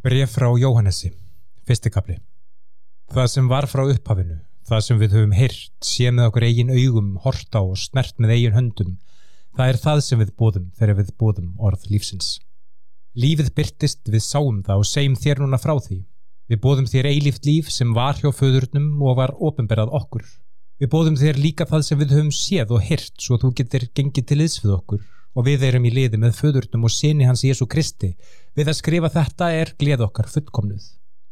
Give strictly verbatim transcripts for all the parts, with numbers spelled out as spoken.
Bréf frá Jóhannesi, fyrsti kafli. Það sem var frá upphafinu, það sem við höfum heyrt, sé með okkur eigin augum, horft á og snert með eigin höndum, það er það sem við boðum þegar við boðum orð lífsins. Lífið birtist, við sáum það og segjum þér núna frá því. Við boðum þér eilíft líf sem var hjá föðurnum og var opinberað okkur. Við boðum þér líka það sem við höfum séð og heyrt, svo þú getur gengið til liðs við okkur. Og við erum í liði með föðurnum og syni hans Jesú Kristi. Við að skrifa þetta er gleði okkar fullkomnuð.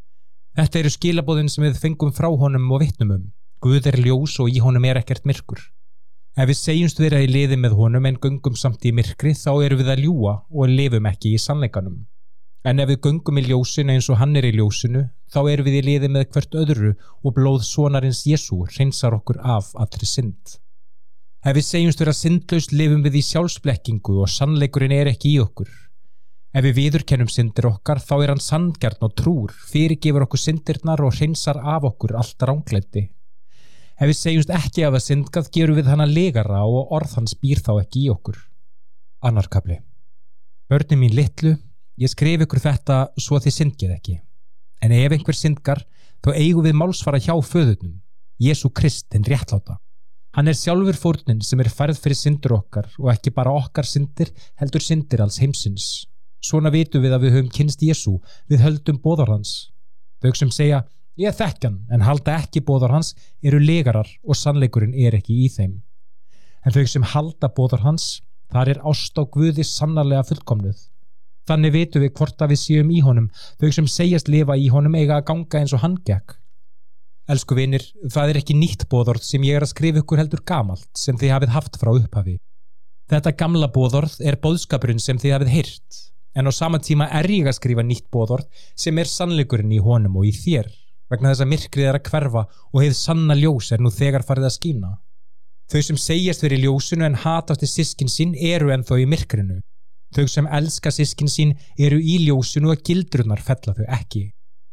Þetta eru skilaboðin sem við fengum frá honum og vitnum um. Guð er ljós og í honum er ekkert myrkur. Ef við segjumst vera í liði með honum en göngum samt í myrkri, þá erum við að ljúga og lifum ekki í sannleikanum. En ef við göngum í ljósinu eins og hann er í ljósinu, þá erum við í liði með hvert öðru og blóð sonarins Jesú hreinsar okkur af allri synd. Ef við segjumst vera syndlaust lifum við í sjálfsblekkingu og sannleikurinn er ekki í okkur. Ef við viðurkennum syndir okkar, þá er hann sanngjarn og trúr, fyrirgefur okkur syndirnar og hreinsar af okkur allt ranglæti. Ef við segjumst ekki hafa syndgað, gerum við hana legara og orð hans býr þá ekki í okkur. Annar kafli. Börnin mín litlu, ég skrif ykkur þetta svo þið syndgið ekki. En ef einhver syndgar, þá eigum við málsvara hjá föðurnum, Jesú Krist hinn réttláta. Hann er sjálfur fórnin sem er færð fyrir syndir okkar og ekki bara okkar syndir, heldur syndir alls heimsins. Svona vitum við að við höfum kynnst Jesú, við höldum boðorð hans. Þau sem segja, ég þekki hann, en halda ekki boðorð hans, eru legarar og sannleikurinn er ekki í þeim. En þau sem halda boðorð hans, þar er ást á Guði sannarlega fullkomnuð. Þannig vitum við hvort að við séum í honum, þau sem segjast lifa í honum eiga að ganga eins og hann gekk. Elsku vinir, það er ekki nýtt boðorð sem ég er að skrifa ykkur heldur gamalt sem þið hafið haft frá upphafi. Þetta gamla boðorð er boðskapurinn sem þið hafið heyrt, en á sama tíma er ég að skrifa nýtt boðorð sem er sannleikurinn í honum og í þér, vegna þess að myrkrið er að hverfa og hið sanna ljós er nú þegar farið að skína. Þau sem segjast verið í ljósinu en hatast systkin sín eru ennþá í myrkrinu. Þau sem elska systkin sín eru í ljósinu og gildrurnar fella þau ekki.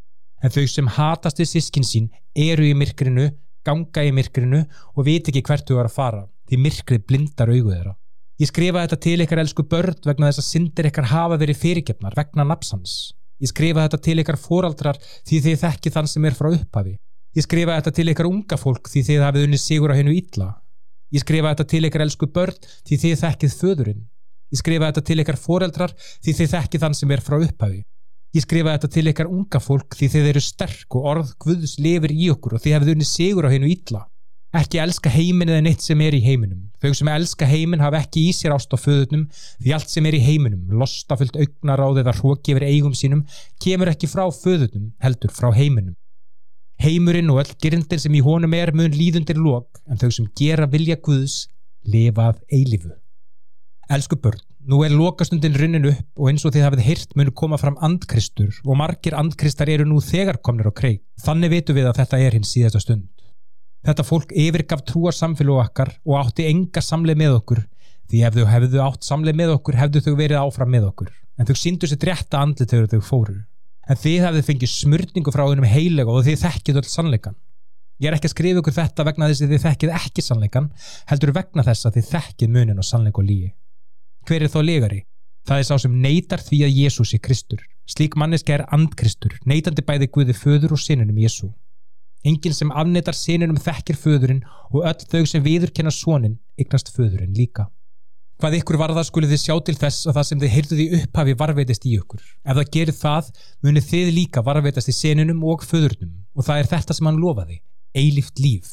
En þau sem hatast við systkin sín eru í myrkrinu, ganga í myrkrinu og veit ekki hvert þau eru að fara, því myrkrið blindar augu þeirra. Ég skrifa þetta til ykkar elsku börn vegna þess að syndir ykkar hafa verið fyrirgefnar vegna nafns hans. Ég skrifa þetta til ykkar foraldrar því þið þekkið þann sem er frá upphafi. Ég skrifa þetta til ykkar unga fólk því þið hafið unnið sigur á hinu illa. Ég skrifa þetta til ykkar elsku börn því þið þekkið föðurinn. Ég skrifa þetta til ykkar foraldrar því þið þekkið þann sem er frá upphafi. Ég skrifa þetta til ykkar unga fólk því þið eru sterk og orð Guðs lifir í okkur og þið hafið unnið sigur á hinu illa. Ekki elska heiminn eða neitt sem er í heiminum. Þau sem elska heiminn hafa ekki í sér ást á föðurnum, því allt sem er í heiminum, lostafullt augnaráð eða hroki yfir eigum sínum, kemur ekki frá föðurnum, heldur frá heiminum. Heimurinn og öll girndin sem í honum er mun líðundir lok, en þau sem gera vilja Guðs lifa að eilífu. Elsku börn, nú er lokastundin runnin upp og eins og þið hafið heyrt munu koma fram andkristur og margir andkristar eru nú þegar komnir á kreik. Þannig vitum við að þetta er hinn síðasta stund. Þetta fólk yfirgaf trúarsamfélag okkar og átti enga samleið með okkur, því ef þau hefðu átt samleið með okkur hefðu þau verið áfram með okkur, en þau sýndu sér rétta andlit þegar þau fóru. En þið hafið fengið smurningu frá hennum heilega og þið þekkið öll sannleikan. Ég er ekki að skrifa ykkur þetta vegna þess að þið þekkið ekki sannleikan, heldur vegna þess að þið þekkið munin á sannleik og lygi. Hver er þá legari? Það er sá sem neitar því að Jesús er Kristur. Slík manneska er andkristur, neitandi bæði Guði föður og syninum Jesú. Enginn sem afneitar syninum þekkir föðurinn og öll þau sem viðurkenna soninn eignast föðurinn líka. Hvað ykkur varðar skuluð þið sjá til þess að það sem þið heyrðuð í upphafi varðveitist í ykkur. Ef það gerir það, munið þið líka varðveitast í syninum og föðurnum og það er þetta sem hann lofaði, eilíft líf.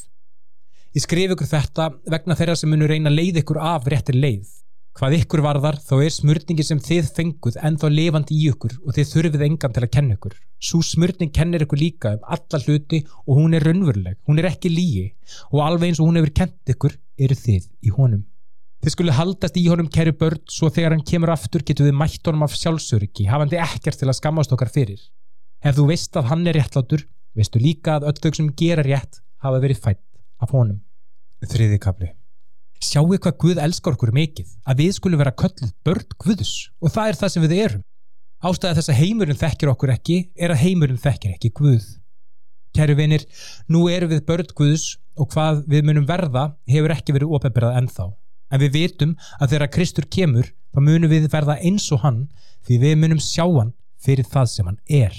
Ég skrif ykkur þetta vegna þeirra sem munu reyna að leiða ykkur af réttir leið. Hvað ykkur varðar, þá er smurningi sem þið fenguð ennþá lifandi í ykkur og þið þurfið engan til að kenna ykkur. Sú smurning kennir ykkur líka um alla hluti og hún er raunveruleg, hún er ekki lygi og alveg eins og hún hefur kennt ykkur eru þið í honum. Þið skuluð haldast í honum kæru börn svo þegar hann kemur aftur getum við mætt honum af sjálfsöryggi, hafandi ekkert til að skammast okkar fyrir. Ef þú veist að hann er réttlátur, veistu líka að öll þau sem gera rétt hafa verið fædd af honum. Þriðji kafli. Sjáu hvað Guð elskar okkur mikið, að við skulum vera kölluð börn Guðs og það er það sem við erum. Ástæða þess að heimurinn þekkir okkur ekki er að heimurinn þekkir ekki Guð. Kæru vinir, nú erum við börn Guðs og hvað við munum verða hefur ekki verið opinberað ennþá. En við vitum að þegar Kristur kemur, þá munum við verða eins og hann, því við munum sjá hann fyrir það sem hann er.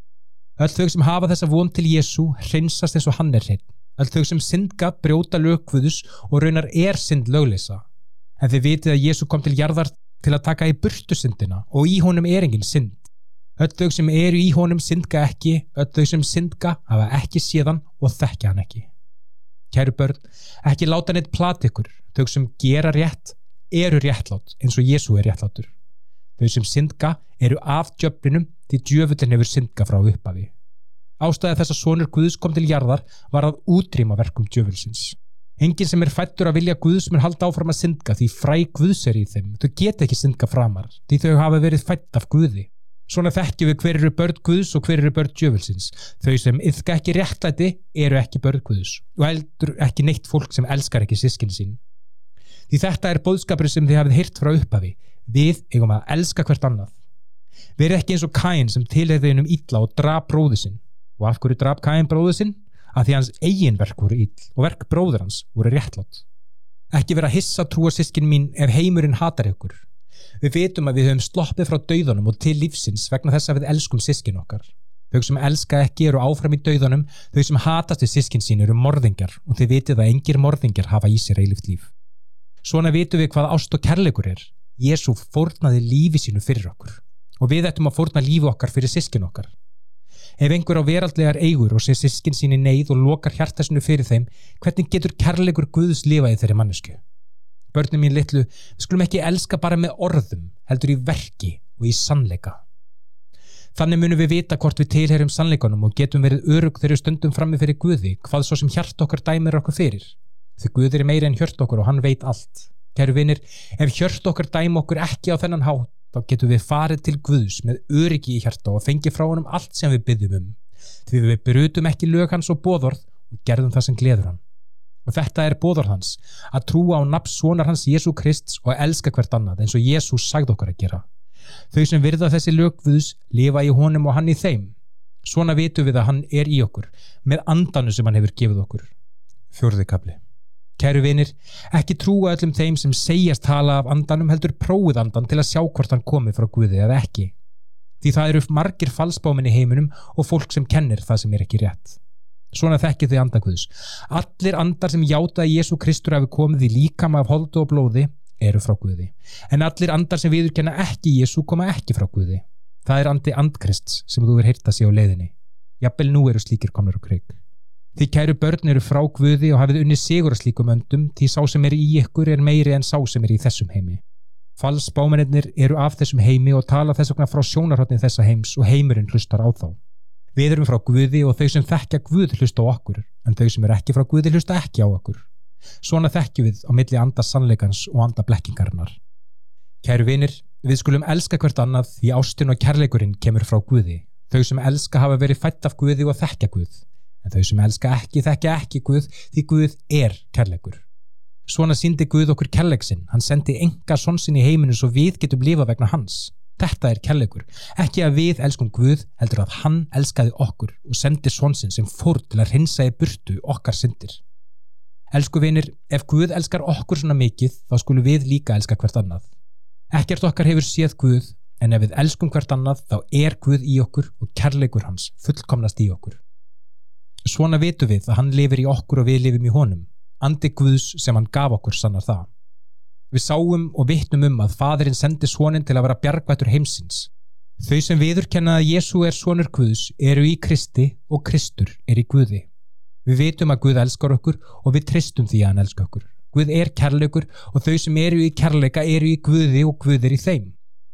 Öll þau sem hafa þessa von til Jesú hreinsast eins og hann er hreinn. Öll þau sem syndga brjóta lög Guðs og raunar er synd lögleysa. En þið vitið að Jesú kom til jarðar til að taka í burtu syndina og í honum er engin synd. Öll þau sem eru í honum syndga ekki, öll þau sem syndga hafa ekki séð hann og þekkja hann ekki. Kæru börn, ekki láta neitt plata ykkur. Þau sem gera rétt eru réttlát eins og Jesú er réttlátur. Þau sem syndga eru af djöflinum því djöfullin hefur syndga frá upphafi. Ástæða þess að sonur Guðs kom til jarðar var að útrýma verkum djöfulsins. Enginn sem er fæddur að vilja Guðs mun halda áfram að syndga því fræ Guðs er í þeim. Þau geta ekki syndga framar því þau hafa verið fædd af Guði. Svona þekkjum við hver eru börn Guðs og hver eru börn djöfulsins. Þau sem iðka ekki réttlæti eru ekki börn Guðs og heldur ekki neitt fólk sem elskar ekki systkin sín. Því þetta er boðskapur sem þið hafið heyrt frá upphafi. Við eigum að elska hvert annað. Verið ekki eins og Kain sem tilheyrði hinum illa og drap bróður sinn. Og af hverju drap Kain bróður sinn? Að því hans eigin verk voru ill og verk bróður hans voru réttlát. Ekki vera hissa trúa systkin mín ef heimurinn hatar ykkur. Við vitum að við höfum sloppið frá dauðanum og til lífsins vegna þess að við elskum systkin okkar. Þau sem elska ekki eru áfram í dauðanum, þau sem hatast við systkin sín eru morðingjar og þið vitið að engir morðingjar hafa í sér eilíft líf. Svona vitum við hvað ást og kærleikur er. Jesú fórnaði lífi sínu fyrir okkur og við ættum að fórna lífi okkar fyrir systkin okkar. Ef einhver á veraldlegar eigur og sé systkin sín í neyð og lokar hjarta sínu fyrir þeim, hvernig getur kærleikur Guðs lifað í þeirri mannesku? Börnin mín litlu, við skulum ekki elska bara með orðum, heldur í verki og í sannleika. Þannig munum við vita hvort við tilheyrum sannleikanum og getum verið örugg þegar við stöndum frammi fyrir Guði, hvað svo sem hjart okkar dæmir okkur fyrir. Því Guð er meiri en hjört okkur og hann veit allt. Kæru vinir, ef hjört okkar dæmi okkur ekki á þennan hátt, þá getum við farið til Guðs með öryggi í hjarta og fengið frá honum allt sem við biðjum um. Því við brutum ekki lög hans og boðorð og gerðum það sem gleður hann. Og þetta er boðorð hans, að trúa á nafn sonar hans Jesú Krists og elska hvert annað eins og Jesús sagði okkur að gera. Þau sem virða þessi lög Guðs lifa í honum og hann í þeim. Svona vitum við að hann er í okkur, með andanu sem hann hefur gefið okkur. Fjórði kafli. Kæru vinir, ekki trúa öllum þeim sem segjast tala af andanum heldur prófið andan til að sjá hvort hann komi frá Guði eða ekki. Því það eru margir falsbámenn í heiminum og fólk sem kennir það sem er ekki rétt. Svona þekkið þið anda Guðs. Allir andar sem játa að Jesú Kristur hafi komið í líkama af holdi og blóði eru frá Guði. En allir andar sem viðurkenna ekki Jesú koma ekki frá Guði. Það er andi andkrists sem þú er heyrt að sé á leiðinni. Jafnvel nú eru slíkir komnir á kreik. Því kæru börn eru frá Guði og hafið unnið sigur að slíkum öndum, því sá sem er í ykkur er meiri en sá sem er í þessum heimi. Falsbámennirnir eru af þessum heimi og tala þess vegna frá sjónarhorni þessa heims og heimurinn hlustar á þá. Við erum frá Guði og þau sem þekkja Guð hlusta á okkur, en þau sem eru ekki frá Guði hlusta ekki á okkur. Svona þekkjum við á milli anda sannleikans og anda blekkingarinnar. Kæru vinir, við skulum elska hvert annað því ástin og kærleikurinn kemur frá Guði. Þau sem elska hafa verið fædd af Guði og þekkja Guð. En þau sem elska ekki þekkja ekki Guð því Guð er kærleikur. Svona sýndi Guð okkur kærleik sinn. Hann sendi enga son sinn í heiminu svo við getum lifað vegna hans. Þetta er kærleikur. Ekki að við elskum Guð, heldur að hann elskaði okkur og sendi son sinn sem fór til að hreinsa í burtu okkar syndir. Elsku vinir, ef Guð elskar okkur svona mikið, þá skulum við líka elska hvert annað. Ekkert okkar hefur séð Guð, en ef við elskum hvert annað, þá er Guð í okkur og kærleikur hans fullkomnast í okkur. Svona vitum við að hann lifir í okkur og við lifum í honum. Andi Guðs sem hann gaf okkur sannar það. Við sáum og vitnum um að Faðirinn sendi soninn til að vera bjargvættur heimsins. Þau sem viðurkenna að Jesú er sonur Guðs eru í Kristi og Kristur er í Guði. Við vitum að Guð elskar okkur og við treystum því að hann elskar okkur. Guð er kærleikur og þau sem eru í kærleika eru í Guði og Guð er í þeim.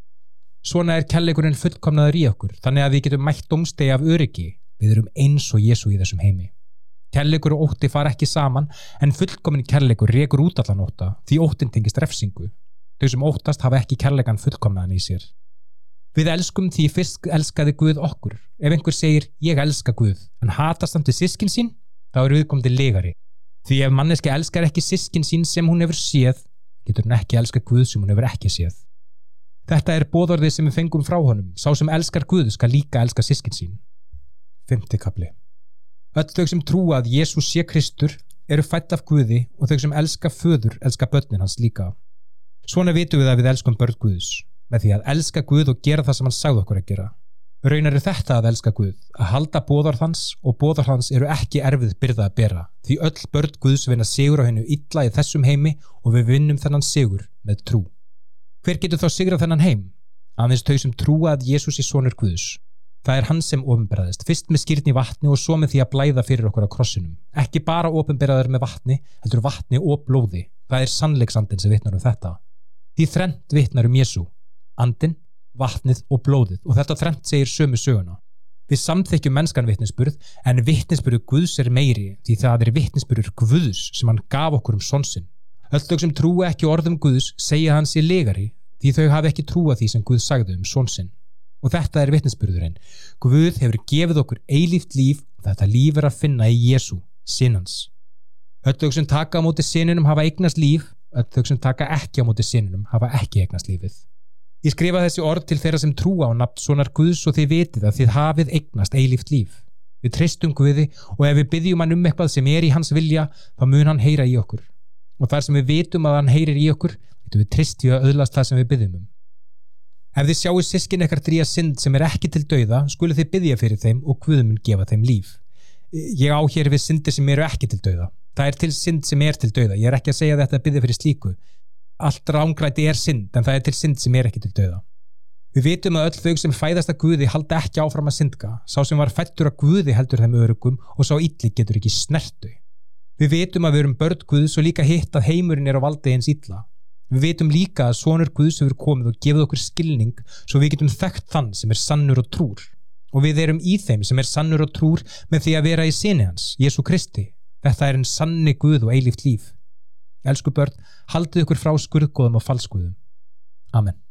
Svona er kærleikurinn fullkomnaður í okkur, þannig að við getum mætt dómstegi af öryggi. Við erum eins og Jesú í þessum heimi. Kærleikur og ótti fara ekki saman, en fullkominn kærleikur rekur út allan ótta, því óttin tengist refsingu. Þau sem óttast hafa ekki kærleikan fullkomnaðan í sér. Við elskum því fyrst elskaði Guð okkur. Ef einhver segir, ég elska Guð, en hatast hann til systkin sín, þá er viðkomandi legari. Því ef manneski elskar ekki systkin sín sem hún hefur séð, getur hann ekki elska Guð sem hún hefur ekki séð. Þetta er boðorðið sem við fengum frá honum. Sá sem elskar Guð skal líka elska systkin sín. Fimmti kafli. Öll þau sem trúa að Jesús sé Kristur eru fædd af Guði og þau sem elska föður elska börnin hans líka. Svona vitum við að við elskum börn Guðs, með því að elska Guð og gera það sem hann sagði okkur að gera. Raunar er þetta að elska Guð, að halda boðorð hans og boðorð hans eru ekki erfið byrða að bera, því öll börn Guðs vinna sigur á hennu illa í þessum heimi og við vinnum þennan sigur með trú. Hver getur þá sigrað þennan heim? Aðeins þau sem trúa að Jesús er sonur Guðs. Það er hann sem opinberaðist, fyrst með skírn í vatni og svo með því að blæða fyrir okkur á krossinum. Ekki bara opinberaður með vatni, heldur vatni og blóði. Það er sannleiksandinn sem vitnar um þetta. Því þrennt vitnar um Jesú, andinn, vatnið og blóðið, og þetta þrennt segir sömu söguna. Við samþykkjum mennskan vitnisburð, en vitnisburður Guðs er meiri, því það er vitnisburður Guðs sem hann gaf okkur um son sinn. Öll þau sem trúa ekki orðum Guðs segja hann sé legari, því þau hafi ekki trúað því sem Guð sagði um son sinn. Og þetta er vitnisburðurinn. Guð hefur gefið okkur eilíft líf og þetta líf er að finna í Jesú, sin hans. Öll þau sem taka á móti sininum hafa eignast líf, öll þau sem taka ekki á móti sininum hafa ekki eignast lífið. Ég skrifa þessi orð til þeirra sem trúa á nafn sonar Guðs og þið vitið að þið hafið eignast eilíft líf. Við treystum Guði og ef við biðjum hann um eitthvað sem er í hans vilja, þá mun hann heyra í okkur. Og þar sem við vitum að hann heyrir í okkur, getum við treyst í að öðlast það sem við biðjum um. Ef þið sjáu systkin ykkar drífa synd sem er ekki til dauða, skuluð þið biðja fyrir þeim og Guð mun gefa þeim líf. Ég á hér við syndir sem eru ekki til dauða. Það er til synd sem er til dauða. Ég er ekki að segja þetta að biðja fyrir slíku. Allt rángræti er synd, en það er til synd sem er ekki til dauða. Við vitum að öll þau sem fæðast að Guði halda ekki áfram að syndga. Sá sem var fæddur að Guði heldur þeim öruggum og sá illi getur ekki snertu. Við vitum að við erum börn Guðs og líka hitt að heimurinn er á valdi hins illa. Við vitum líka að sonur Guðs hefur komið og gefið okkur skilning svo við getum þekkt þann sem er sannur og trúr. Og við erum í þeim sem er sannur og trúr með því að vera í syni hans, Jesú Kristi. Þetta er en sanni Guð og eilíft líf. Elsku börn, haldið ykkur frá skurðgoðum og falsguðum. Amen.